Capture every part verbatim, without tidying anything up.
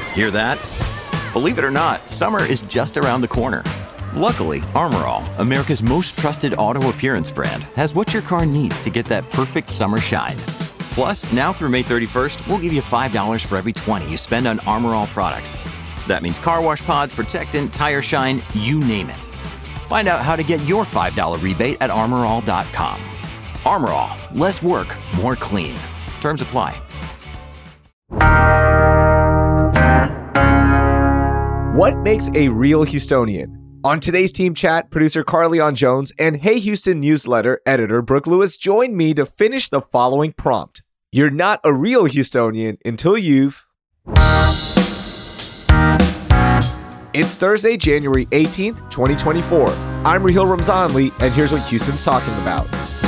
Hear that? Believe it or not, summer is just around the corner. Luckily, Armor All, America's most trusted auto appearance brand, has what your car needs to get that perfect summer shine. Plus, now through May thirty-first, we'll give you five dollars for every twenty you spend on Armor All products. That means car wash pods, protectant, tire shine, you name it. Find out how to get your five dollars rebate at armor all dot com. Armor All, less work, more clean. Terms apply. What makes a real Houstonian? On today's team chat, producer Carleon Jones and Hey Houston newsletter editor Brooke Lewis joined me to finish the following prompt. You're not a real Houstonian until you've... It's Thursday, January eighteenth, twenty twenty-four. I'm Raheel Ramzanli, and here's what Houston's talking about.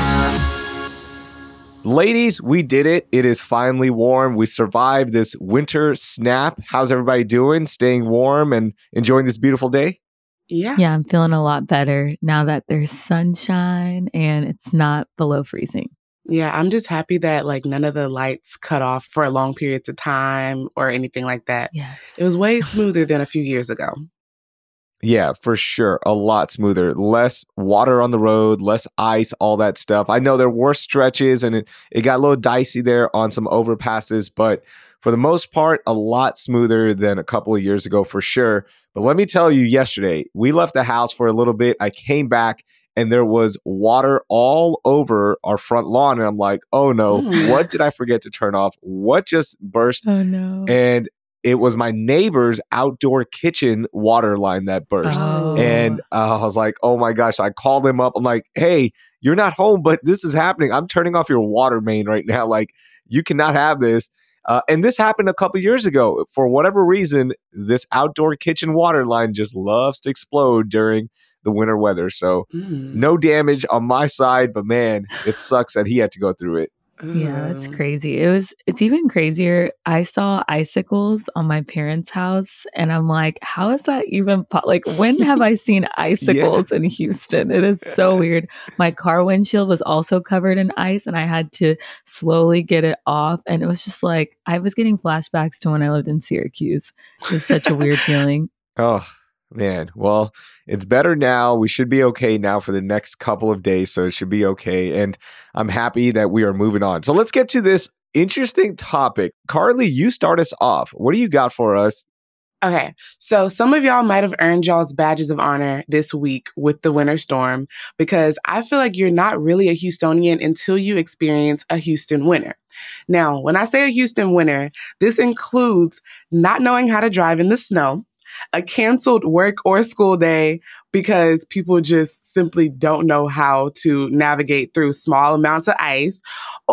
Ladies, we did it. It is finally warm. We survived this winter snap. How's everybody doing? Staying warm and enjoying this beautiful day? Yeah. Yeah, I'm feeling a lot better now that there's sunshine and it's not below freezing. Yeah, I'm just happy that like none of the lights cut off for long periods of time or anything like that. Yes. It was way smoother than a few years ago. Yeah, for sure. A lot smoother. Less water on the road, less ice, all that stuff. I know there were stretches and it, it got a little dicey there on some overpasses, but for the most part, a lot smoother than a couple of years ago for sure. But let me tell you, yesterday, we left the house for a little bit. I came back and there was water all over our front lawn. And I'm like, oh no, Mm. what did I forget to turn off? What just burst? Oh, no. And it was my neighbor's outdoor kitchen water line that burst. Oh. And uh, I was like, oh my gosh. I called him up. I'm like, hey, you're not home, but this is happening. I'm turning off your water main right now. Like, you cannot have this. Uh, and this happened a couple years ago. For whatever reason, this outdoor kitchen water line just loves to explode during the winter weather. So Mm. no damage on my side, but man, it sucks that he had to go through it. Yeah, that's Ugh. crazy. It was, it's even crazier. I saw icicles on my parents' house and I'm like, how is that even, po- like, when have I seen icicles in Houston? It is so weird. My car windshield was also covered in ice and I had to slowly get it off. And it was just like, I was getting flashbacks to when I lived in Syracuse. It was such a weird feeling. Oh, man. Well, it's better now. We should be okay now for the next couple of days. So it should be okay. And I'm happy that we are moving on. So let's get to this interesting topic. Carly, you start us off. What do you got for us? Okay, so some of y'all might have earned y'all's badges of honor this week with the winter storm because I feel like you're not really a Houstonian until you experience a Houston winter. Now, when I say a Houston winter, this includes not knowing how to drive in the snow, a canceled work or school day because people just simply don't know how to navigate through small amounts of ice,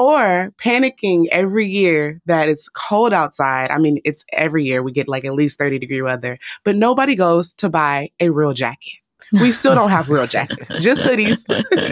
or panicking every year that it's cold outside. I mean, it's every year we get like at least thirty degree weather, but nobody goes to buy a real jacket. We still don't have real jackets, just hoodies.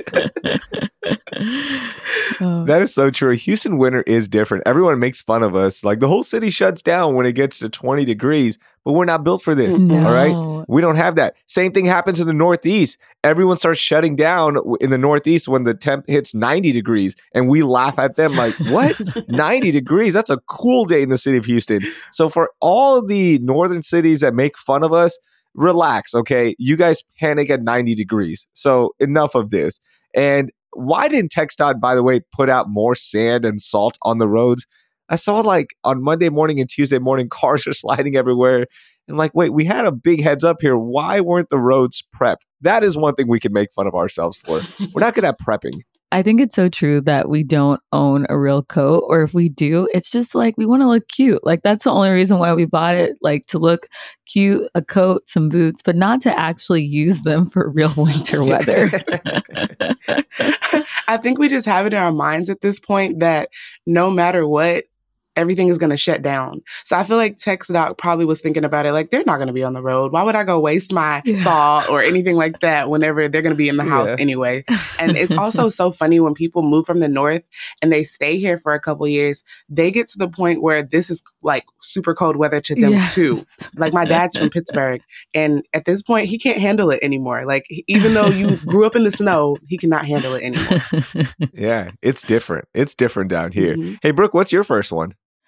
Oh. That is so true. Houston winter is different. Everyone makes fun of us. Like, the whole city shuts down when it gets to twenty degrees, but we're not built for this. No. All right. We don't have that. Same thing happens in the Northeast. Everyone starts shutting down w- in the Northeast when the temp hits ninety degrees, and we laugh at them like, what? ninety degrees? That's a cool day in the city of Houston. So for all the northern cities that make fun of us, relax, okay? You guys panic at ninety degrees. So enough of this. And why didn't TxDOT, by the way, put out more sand and salt on the roads? I saw like on Monday morning and Tuesday morning, cars are sliding everywhere. And like, wait, we had a big heads up here. Why weren't the roads prepped? That is one thing we can make fun of ourselves for. We're not good at prepping. I think it's so true that we don't own a real coat, or if we do, it's just like we want to look cute. Like, that's the only reason why we bought it, like to look cute, a coat, some boots, but not to actually use them for real winter weather. I think we just have it in our minds at this point that no matter what, everything is going to shut down. So I feel like TxDOT probably was thinking about it like, they're not going to be on the road. Why would I go waste my Yeah. salt or anything like that whenever they're going to be in the house Yeah. anyway? And it's also so funny when people move from the north and they stay here for a couple years, they get to the point where this is like super cold weather to them Yes. too. Like, my dad's from Pittsburgh, and at this point, he can't handle it anymore. Like, even though you grew up in the snow, he cannot handle it anymore. Yeah, it's different. It's different down here. Mhm. Hey, Brooke, what's your first one?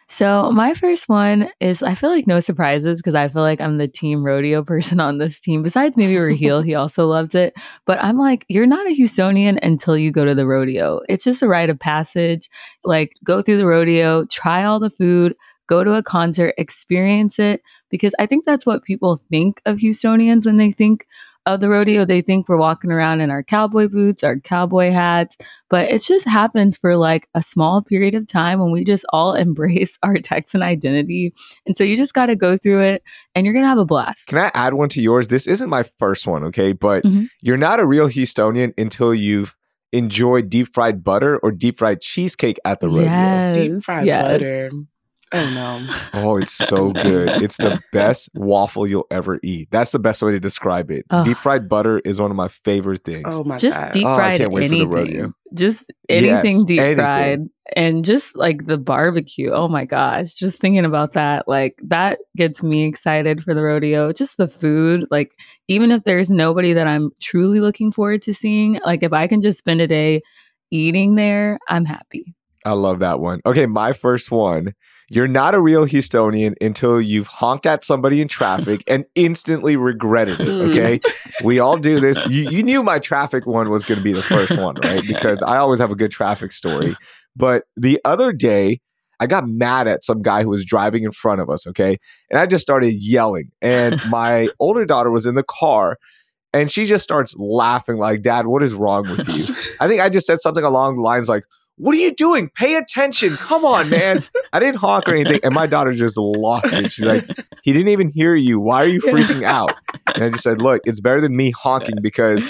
So my first one is, I feel like no surprises because I feel like I'm the team rodeo person on this team. Besides maybe Raheel, he also loves it. But I'm like, you're not a Houstonian until you go to the rodeo. It's just a rite of passage. Like, go through the rodeo, try all the food, go to a concert, experience it. Because I think that's what people think of Houstonians when they think of the rodeo. They think we're walking around in our cowboy boots, our cowboy hats, but it just happens for like a small period of time when we just all embrace our Texan identity. And so you just got to go through it and you're going to have a blast. Can I add one to yours? This isn't my first one, okay? But Mm-hmm. you're not a real Houstonian until you've enjoyed deep fried butter or deep fried cheesecake at the rodeo. Yes, Deep fried yes. butter. Oh, no. Oh, it's so good. It's the best waffle you'll ever eat. That's the best way to describe it. Ugh. Deep fried butter is one of my favorite things. Oh, my Just God. deep Oh, I fried can't wait for the rodeo. anything. Just anything Yes, deep anything. fried. And just like the barbecue. Oh my gosh. Just thinking about that, like that gets me excited for the rodeo. Just the food. Like, even if there's nobody that I'm truly looking forward to seeing, like if I can just spend a day eating there, I'm happy. I love that one. Okay, my first one. You're not a real Houstonian until you've honked at somebody in traffic and instantly regretted it, okay? We all do this. You, you knew my traffic one was going to be the first one, right? Because I always have a good traffic story. But the other day, I got mad at some guy who was driving in front of us, okay? And I just started yelling. And my older daughter was in the car. And she just starts laughing like, Dad, what is wrong with you? I think I just said something along the lines like, what are you doing? Pay attention. Come on, man. I didn't honk or anything. And my daughter just lost it. She's like, he didn't even hear you. Why are you freaking out? And I just said, look, it's better than me honking because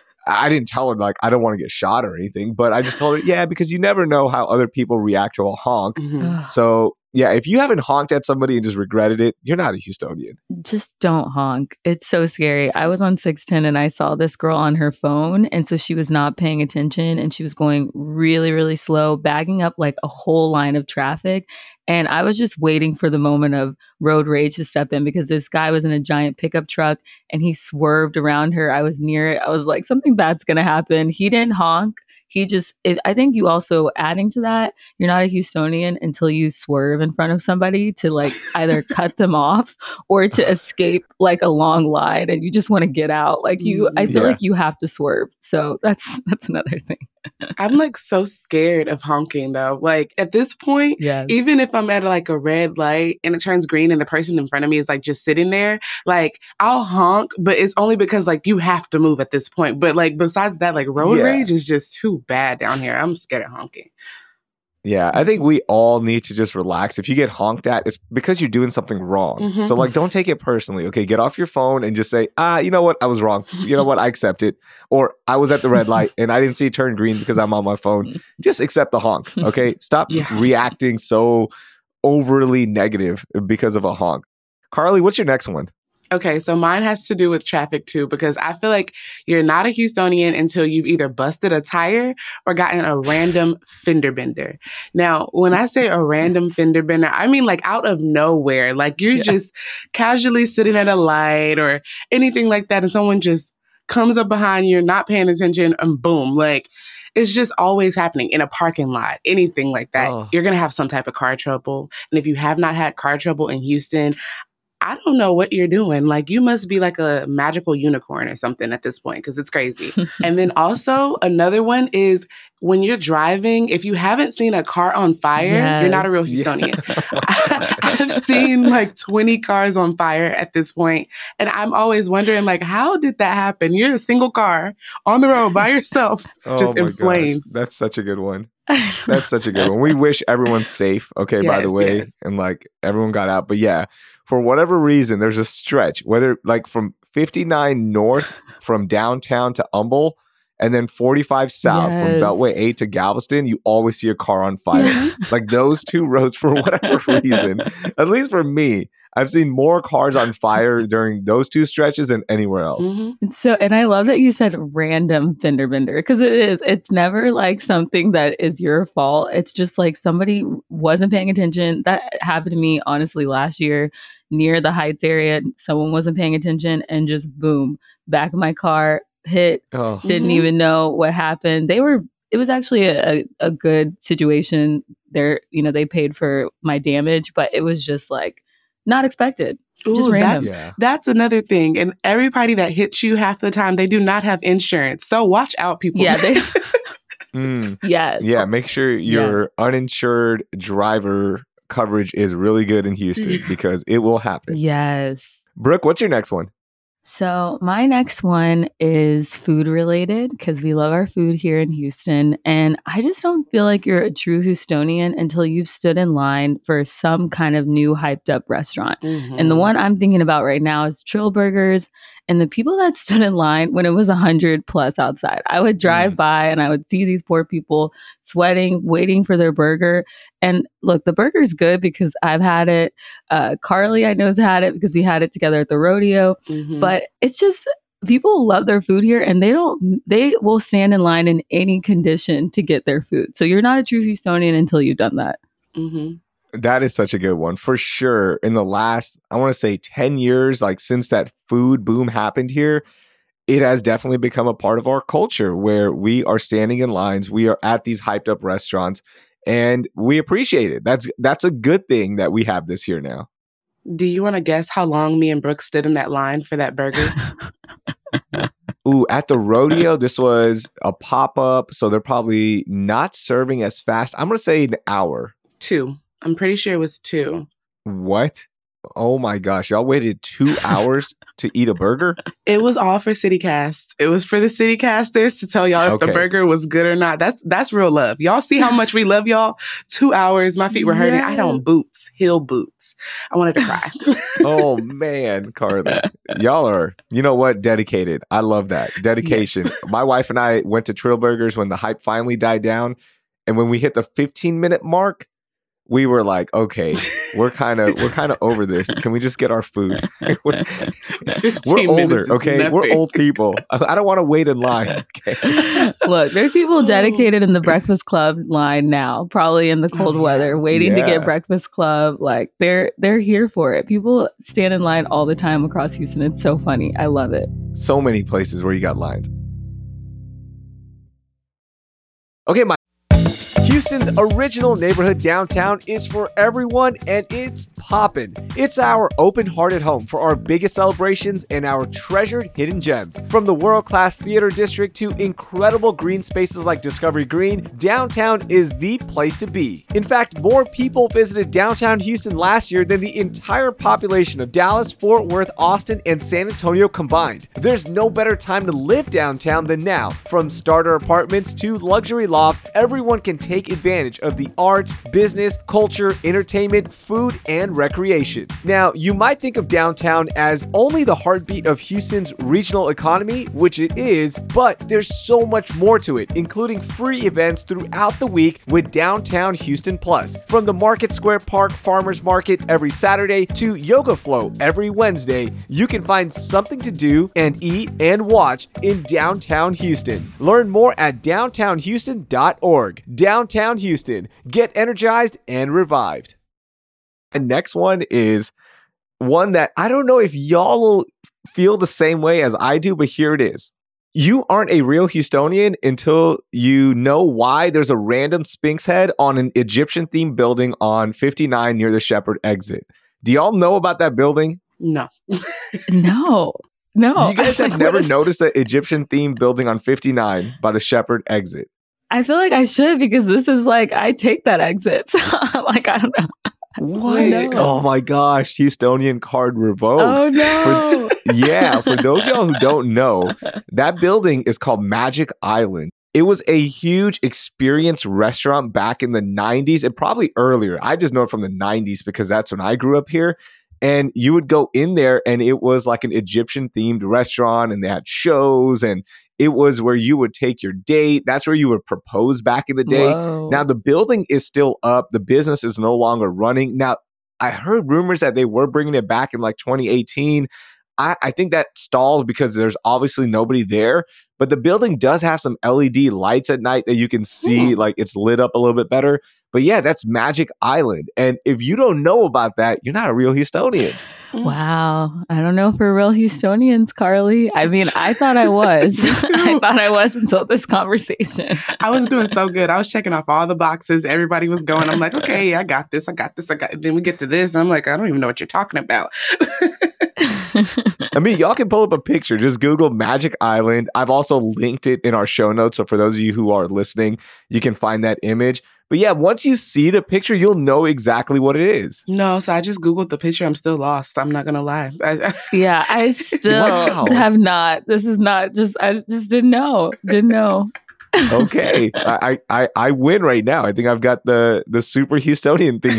I didn't tell her, like, I don't want to get shot or anything. But I just told her, yeah, because you never know how other people react to a honk. Mhm. So, yeah, if you haven't honked at somebody and just regretted it, you're not a Houstonian. Just don't honk. It's so scary. I was on six ten and I saw this girl on her phone. And so she was not paying attention and she was going really, really slow, bagging up like a whole line of traffic. And I was just waiting for the moment of road rage to step in because this guy was in a giant pickup truck and he swerved around her. I was near it. I was like, something bad's going to happen. He didn't honk. He just, it, I think you also adding to that, you're not a Houstonian until you swerve in front of somebody to like either cut them off or to escape like a long line and you just want to get out. Like you, I feel Yeah. like you have to swerve. So that's, that's another thing. I'm like so scared of honking though. Like at this point, Yeah. even if I'm at like a red light and it turns green and the person in front of me is like just sitting there, like I'll honk, but it's only because like you have to move at this point. But like besides that, like road Yeah. rage is just too bad down here. I'm scared of honking. Yeah, I think we all need to just relax. If you get honked at, it's because you're doing something wrong. Mhm. So, like, don't take it personally. Okay, get off your phone and just say, ah, you know what? I was wrong. You know what? I accept it. Or I was at the red light and I didn't see it turn green because I'm on my phone. Just accept the honk. Okay, stop Yeah. reacting so overly negative because of a honk. Carly, what's your next one? Okay, so mine has to do with traffic too, because I feel like you're not a Houstonian until you've either busted a tire or gotten a random fender bender. Now, when I say a random fender bender, I mean like out of nowhere. Like you're Yeah. just casually sitting at a light or anything like that, and someone just comes up behind you, not paying attention, and boom, like it's just always happening in a parking lot, anything like that. Oh. You're going to have some type of car trouble. And if you have not had car trouble in Houston, I don't know what you're doing. Like, you must be like a magical unicorn or something at this point because it's crazy. And then also, another one is when you're driving, if you haven't seen a car on fire, you're not a real Houstonian. I, I've seen like twenty cars on fire at this point, and I'm always wondering, like, how did that happen? You're a single car on the road by yourself, Oh just my in gosh, flames. That's such a good one. That's such a good one. We wish everyone's safe, okay, by the Yes, way, yes. and like everyone got out. But yeah, for whatever reason, there's a stretch, whether like from fifty-nine north from downtown to Humble, and then forty-five south from Yes. Beltway eight to Galveston, you always see a car on fire. Like those two roads, for whatever reason, at least for me, I've seen more cars on fire during those two stretches than anywhere else. Mhm. So, and I love that you said random fender bender because it is. It's never like something that is your fault. It's just like somebody wasn't paying attention. That happened to me, honestly, last year near the Heights area. Someone wasn't paying attention and just boom, back of my car hit. Oh, Didn't Mhm. even know what happened. They were it was actually a, a good situation. There, you know, they paid for my damage, but it was just like not expected. Ooh, just random. That's, Yeah. that's another thing. And everybody that hits you half the time, they do not have insurance. So watch out, people. Yeah, they Mm. yes. Yeah, make sure your uninsured driver coverage is really good in Houston because it will happen. Yes. Brooke, what's your next one? So my next one is food related because we love our food here in Houston. And I just don't feel like you're a true Houstonian until you've stood in line for some kind of new hyped up restaurant. Mhm. And the one I'm thinking about right now is Trill Burgers. And the people that stood in line when it was one hundred plus outside, I would drive Mm. by and I would see these poor people sweating, waiting for their burger. And look, the burger's good because I've had it. Uh, Carly, I know, has had it because we had it together at the rodeo. Mhm. But it's just people love their food here and they don't, they will stand in line in any condition to get their food. So you're not a true Houstonian until you've done that. Mhm. That is such a good one. For sure. In the last, I want to say ten years, like since that food boom happened here, it has definitely become a part of our culture where we are standing in lines. We are at these hyped up restaurants and we appreciate it. That's that's a good thing that we have this here now. Do you want to guess how long me and Brooke stood in that line for that burger? Ooh, at the rodeo, this was a pop-up, so they're probably not serving as fast. I'm going to say an hour. Two. I'm pretty sure it was two. What? Oh my gosh, y'all waited two hours to eat a burger? It was all for CityCast. It was for the CityCasters to tell y'all if Okay. the burger was good or not. That's that's real love. Y'all see how much we love y'all? Two hours. My feet were hurting. I had on boots, heel boots. I wanted to cry. Oh man, Carly. Y'all are, you know what, dedicated. I love that. Dedication. Yes. My wife and I went to Trill Burgers when the hype finally died down. And when we hit the fifteen minute mark, we were like, okay, we're kind of we're kind of over this. Can we just get our food? we're we're fifteen older, minutes is okay? We're nothing. old people. I I don't want to wait in line. Okay. Look, there's people dedicated in the Breakfast Club line now, probably in the cold Oh, yeah. weather, waiting to Yeah. get Breakfast Club. Like they're they're here for it. People stand in line all the time across Houston. It's so funny. I love it. So many places where you got lines. Okay, my Houston's original neighborhood downtown is for everyone and it's poppin'. It's our open-hearted home for our biggest celebrations and our treasured hidden gems. From the world-class theater district to incredible green spaces like Discovery Green, downtown is the place to be. In fact, more people visited downtown Houston last year than the entire population of Dallas, Fort Worth, Austin, and San Antonio combined. There's no better time to live downtown than now. From starter apartments to luxury lofts, everyone can take advantage of the arts, business, culture, entertainment, food, and recreation. Now, you might think of downtown as only the heartbeat of Houston's regional economy, which it is, but there's so much more to it, including free events throughout the week with Downtown Houston Plus. From the Market Square Park Farmers Market every Saturday to Yoga Flow every Wednesday, you can find something to do and eat and watch in downtown Houston. Learn more at downtown houston dot org. Downtown Houston. Get energized and revived. And next one is one that I don't know if y'all will feel the same way as I do, but here it is. You aren't a real Houstonian until you know why there's a random Sphinx head on an Egyptian-themed building on fifty-nine near the Shepherd exit. Do y'all know about that building? No. No. No. You guys Like, have what never is- noticed that Egyptian-themed building on fifty-nine by the Shepherd exit. I feel like I should because this is like I take that exit. So I'm like, I don't know. What? No. Oh my gosh, Houstonian card revoked. Oh no. Yeah, for those of y'all who don't know, that building is called Magic Island. It was a huge experience restaurant back in the nineties and probably earlier. I just know it from the nineties because that's when I grew up here. And you would go in there and it was like an Egyptian themed restaurant and they had shows and it was where you would take your date. That's where you would propose back in the day. Whoa. Now the building is still up. The business is no longer running. Now I heard rumors that they were bringing it back in like twenty eighteen. I, I think that stalled because there's obviously nobody there, but the building does have some L E D lights at night that you can see, Hmm. like it's lit up a little bit better. But yeah, that's Magic Island. And if you don't know about that, you're not a real Houstonian. Wow. I don't know if we're real Houstonians, Carly. I mean, I thought I was. I thought I was until this conversation. I was doing so good. I was checking off all the boxes. Everybody was going. I'm like, okay, I got this. I got this. I got. Then we get to this. And I'm like, I don't even know what you're talking about. I mean, y'all can pull up a picture. Just Google Magic Island. I've also linked it in our show notes. So for those of you who are listening, you can find that image. But yeah, once you see the picture, you'll know exactly what it is. No, so I just Googled the picture. I'm still lost. I'm not going to lie. Yeah, I still wow. have not. This is not just, I just didn't know. Didn't know. Okay. I, I, I win right now. I think I've got the, the super Houstonian thing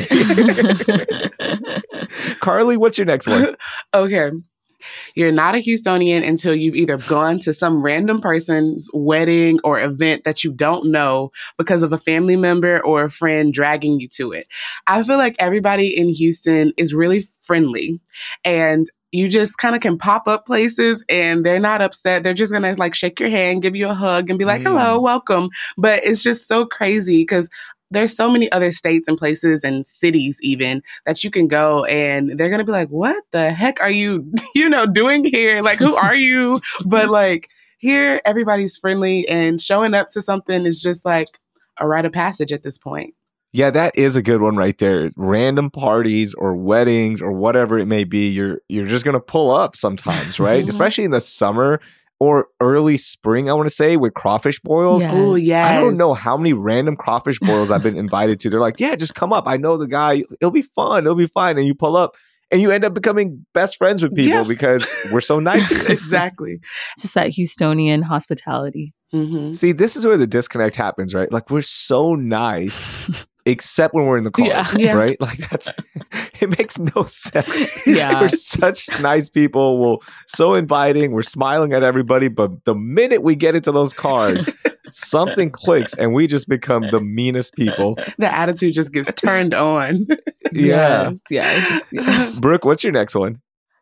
here. Carly, what's your next one? Okay. You're not a Houstonian until you've either gone to some random person's wedding or event that you don't know because of a family member or a friend dragging you to it. I feel like everybody in Houston is really friendly, and you just kind of can pop up places and they're not upset. They're just going to like shake your hand, give you a hug and be like, mm. hello, welcome. But it's just so crazy because there's so many other states and places and cities even that you can go and they're going to be like, what the heck are you, you know, doing here? Like, who are you? But like here, everybody's friendly and showing up to something is just like a rite of passage at this point. Yeah, that is a good one right there. Random parties or weddings or whatever it may be, you're you're just going to pull up sometimes, right? Especially in the summer or early spring, I want to say, with crawfish boils. Yes. Oh, yes. I don't know how many random crawfish boils I've been invited to. They're like, yeah, just come up. I know the guy. It'll be fun. It'll be fine. And you pull up and you end up becoming best friends with people yeah. because we're so nice here. Exactly. Just that Houstonian hospitality. Mm-hmm. See, this is where the disconnect happens, right? Like, we're so nice. Except when we're in the car, yeah. Yeah. right? Like that's, it makes no sense. Yeah. We're such nice people. We're so inviting. We're smiling at everybody. But the minute we get into those cars, something clicks and we just become the meanest people. The attitude just gets turned on. Yeah. Yes, yes, yes. Brooke, what's your next one?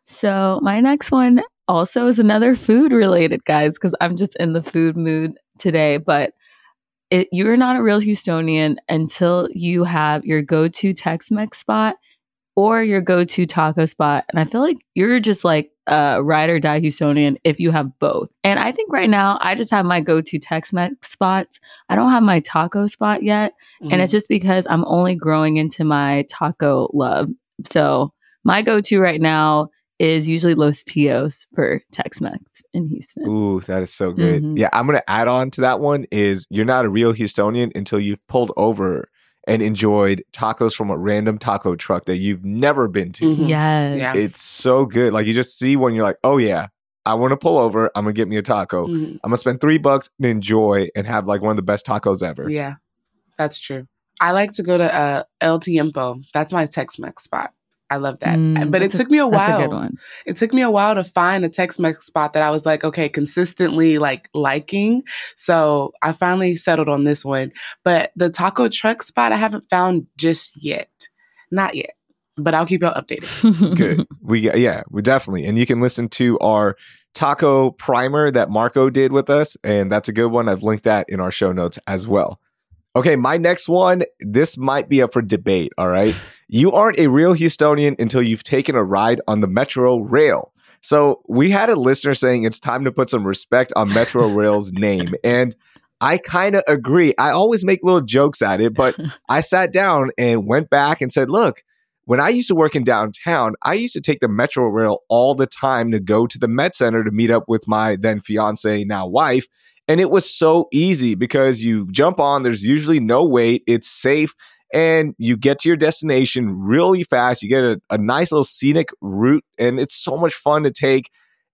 So my next one also is another food related, guys, because I'm just in the food mood today. But It, you're not a real Houstonian until you have your go-to Tex-Mex spot or your go-to taco spot. And I feel like you're just like a ride or die Houstonian if you have both. And I think right now I just have my go-to Tex-Mex spots. I don't have my taco spot yet. Mm. And it's just because I'm only growing into my taco love. So my go-to right now is usually Los Tios for Tex-Mex in Houston. Ooh, that is so good. Mm-hmm. Yeah, I'm going to add on to that one is you're not a real Houstonian until you've pulled over and enjoyed tacos from a random taco truck that you've never been to. Mm-hmm. Yes. yes. It's so good. Like you just see one, you're like, oh yeah, I want to pull over. I'm going to get me a taco. Mm-hmm. I'm going to spend three bucks and enjoy and have like one of the best tacos ever. Yeah, that's true. I like to go to uh, El Tiempo. That's my Tex-Mex spot. I love that. Mm, but it took me a while. That's a good one. It took me a while to find a Tex-Mex spot that I was like, okay, consistently like liking. So I finally settled on this one. But the taco truck spot I haven't found just yet. Not yet. But I'll keep y'all updated. Good. We yeah, we definitely. And you can listen to our taco primer that Marco did with us. And that's a good one. I've linked that in our show notes as well. Okay, my next one, this might be up for debate, all right? You aren't a real Houstonian until you've taken a ride on the Metro Rail. So we had a listener saying it's time to put some respect on Metro Rail's name. And I kind of agree. I always make little jokes at it, but I sat down and went back and said, look, when I used to work in downtown, I used to take the Metro Rail all the time to go to the Met Center to meet up with my then fiance, now wife. And it was so easy because you jump on, there's usually no wait, it's safe, and you get to your destination really fast. You get a, a nice little scenic route, and it's so much fun to take.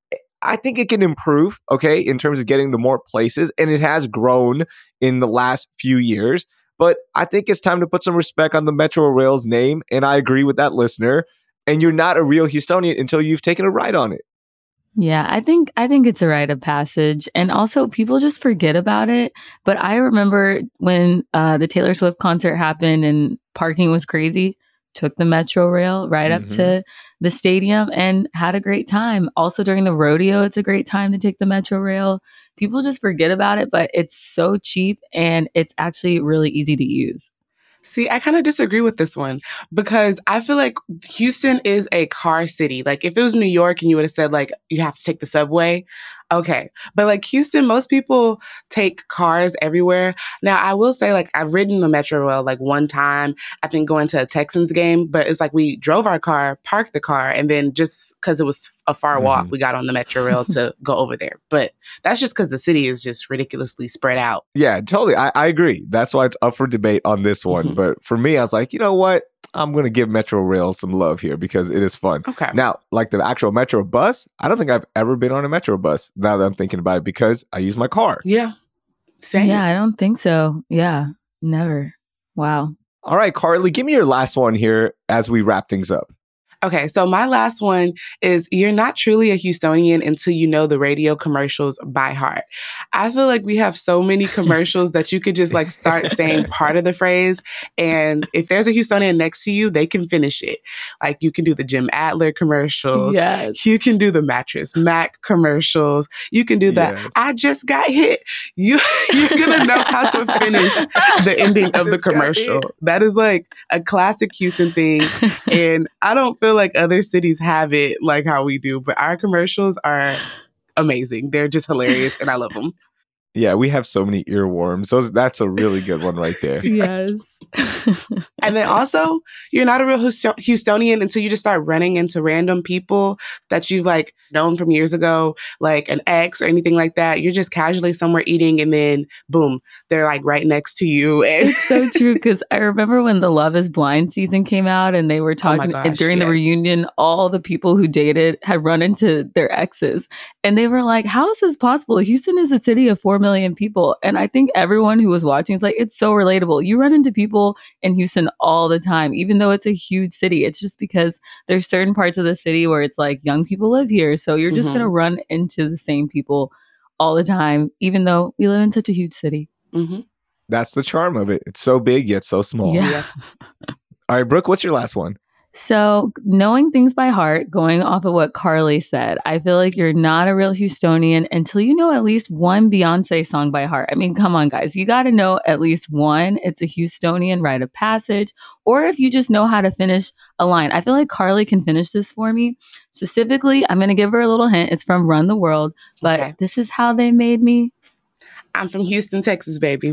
I think it can improve, okay, in terms of getting to more places, and it has grown in the last few years. But I think it's time to put some respect on the Metro Rail's name, and I agree with that listener. And you're not a real Houstonian until you've taken a ride on it. Yeah, I think I think it's a rite of passage. And also people just forget about it. But I remember when uh, the Taylor Swift concert happened and parking was crazy, took the Metro Rail right mm-hmm. up to the stadium and had a great time. Also during the rodeo, it's a great time to take the Metro Rail. People just forget about it, but it's so cheap and it's actually really easy to use. See, I kind of disagree with this one because I feel like Houston is a car city. Like if it was New York and you would have said like you have to take the subway, okay. But like Houston, most people take cars everywhere. Now, I will say like I've ridden the Metro Rail like one time. I've been going to a Texans game, but it's like we drove our car, parked the car, and then just because it was a far Mhm. walk, we got on the Metro Rail to go over there. But that's just because the city is just ridiculously spread out. Yeah, totally. I, I agree. That's why it's up for debate on this one. Mhm. But for me, I was like, you know what? I'm going to give Metro Rail some love here because it is fun. Okay. Now, like the actual Metro bus, I don't think I've ever been on a Metro bus now that I'm thinking about it because I use my car. Yeah. Same. Yeah, I don't think so. Yeah, never. Wow. All right, Carly, give me your last one here as we wrap things up. Okay, so my last one is you're not truly a Houstonian until you know the radio commercials by heart. I feel like we have so many commercials that you could just like start saying part of the phrase. And if there's a Houstonian next to you, they can finish it. Like you can do the Jim Adler commercials. Yes. You can do the Mattress Mac commercials. You can do that. Yes. I just got hit. You, you're going to know how to finish the ending of the just got commercial. hit. That is like a classic Houston thing. And I don't feel like other cities have it like how we do, but our commercials are amazing. They're just hilarious and I love them. Yeah, we have so many earworms. So that's a really good one right there. Yes. And then also, you're not a real Houston- Houstonian until you just start running into random people that you've like known from years ago, like an ex or anything like that. You're just casually somewhere eating and then boom, they're like right next to you. And It's so true because I remember when the Love is Blind season came out and they were Oh my talking gosh, during the yes. reunion, all the people who dated had run into their exes. And they were like, how is this possible? Houston is a city of four million people. And I think everyone who was watching is like, it's so relatable. You run into people in Houston all the time, even though it's a huge city. It's just because there's certain parts of the city where it's like young people live here. So you're just Mhm. going to run into the same people all the time, even though we live in such a huge city. Mhm. That's the charm of it. It's so big yet so small. Yeah. All right, Brooke, what's your last one? So, knowing things by heart, going off of what Carly said, I feel like you're not a real Houstonian until you know at least one Beyonce song by heart. I mean, come on, guys. You got to know at least one. It's a Houstonian rite of passage. Or if you just know how to finish a line. I feel like Carly can finish this for me. Specifically, I'm going to give her a little hint. It's from Run the World, but Okay. this is how they made me. I'm from Houston, Texas, baby.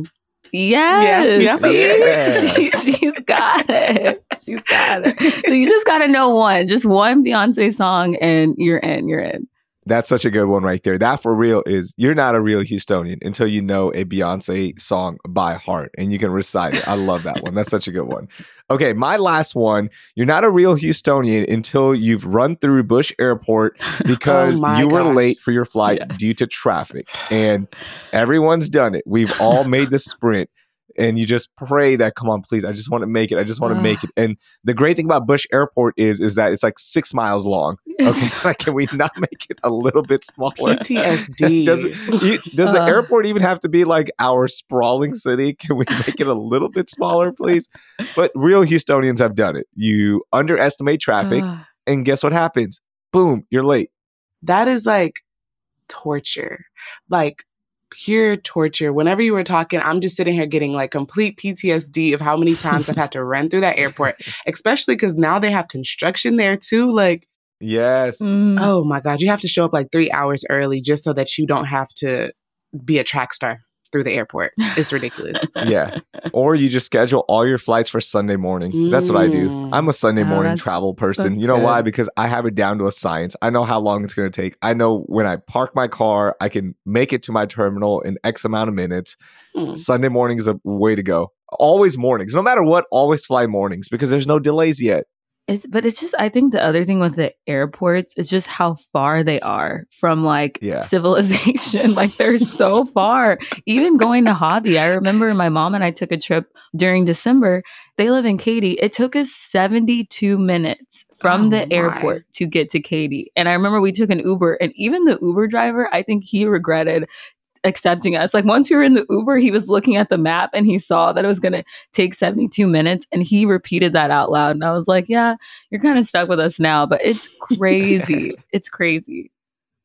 Yes. Yeah, See? okay. she, she's got it. She's got it. So you just got to know one, just one Beyonce song and you're in, you're in. That's such a good one right there. That for real is you're not a real Houstonian until you know a Beyonce song by heart and you can recite it. I love that one. That's such a good one. Okay, my last one. You're not a real Houstonian until you've run through Bush Airport because Oh my you were gosh. late for your flight Yes. due to traffic. And everyone's done it. We've all made the sprint. And you just pray that, come on, please, I just want to make it. I just want to make it. And the great thing about Bush Airport is, is that it's like six miles long. Okay, like, can we not make it a little bit smaller? P T S D. Does, it, you, does the Uh. airport even have to be like our sprawling city? Can we make it a little bit smaller, please? But real Houstonians have done it. You underestimate traffic, Ugh. and guess what happens? Boom, you're late. That is like torture. Like pure torture. Whenever you were talking, I'm just sitting here getting like complete P T S D of how many times I've had to run through that airport, especially because now they have construction there too. Like, Yes. Mm. oh my God, you have to show up like three hours early just so that you don't have to be a track star through the airport. It's ridiculous. Yeah. Or you just schedule all your flights for Sunday morning. That's what I do. Mm. I'm a Sunday Oh, morning that's- travel person. that's You know why? good. Because I have it down to a science. I know how long it's going to take. I know when I park my car, I can make it to my terminal in X amount of minutes. Mm. Sunday morning is a way to go. Always mornings. No matter what, always fly mornings because there's no delays yet. It's, but it's just, I think the other thing with the airports is just how far they are from like Yeah. civilization. Like they're so far. Even going to Hobby, I remember my mom and I took a trip during December. They live in Katy. It took us seventy-two minutes from Oh the my. airport to get to Katy. And I remember we took an Uber, and even the Uber driver, I think he regretted accepting us. Like once we were in the Uber, he was looking at the map and he saw that it was going to take seventy-two minutes and he repeated that out loud. And I was like, yeah, you're kind of stuck with us now, but it's crazy. It's crazy.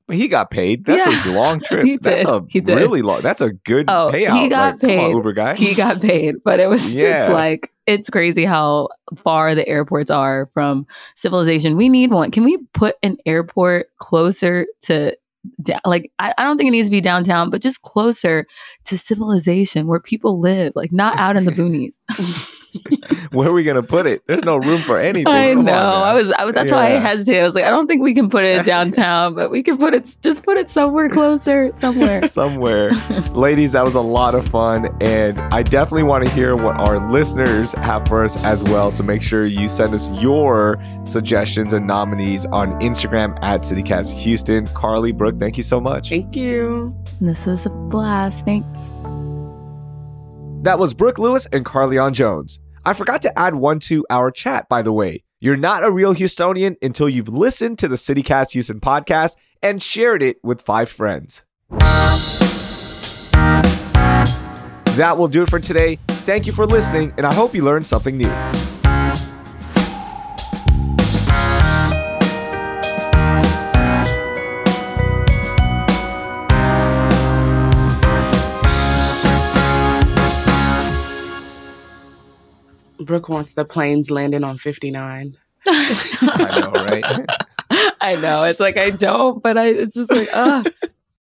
But he got paid. That's Yeah. a long trip. He That's did. a He did. really long. That's a good Oh, payout. he got Like, come on, paid. Uber guy. He got paid, but it was Yeah. just like, it's crazy how far the airports are from civilization. We need one. Can we put an airport closer to, da- like, I, I don't think it needs to be downtown, but just closer to civilization where people live, like not out in the boonies. Where are we gonna put it? There's no room for anything. I Come know. on, man. I was, I was. That's why I Yeah. hesitated. I was like, I don't think we can put it downtown, but we can put it. Just put it somewhere closer, somewhere. somewhere. Ladies, that was a lot of fun. And I definitely want to hear what our listeners have for us as well. So make sure you send us your suggestions and nominees on Instagram at CityCast Houston. Carly, Brooke, thank you so much. Thank you. This was a blast. Thanks. That was Brooke Lewis and Carleon Jones. I forgot to add one to our chat, by the way. You're not a real Houstonian until you've listened to the CityCast Houston podcast and shared it with five friends. That will do it for today. Thank you for listening, and I hope you learned something new. Brooke wants the planes landing on fifty-nine. I know, right? I know. It's like I don't, but I. It's just like, ah.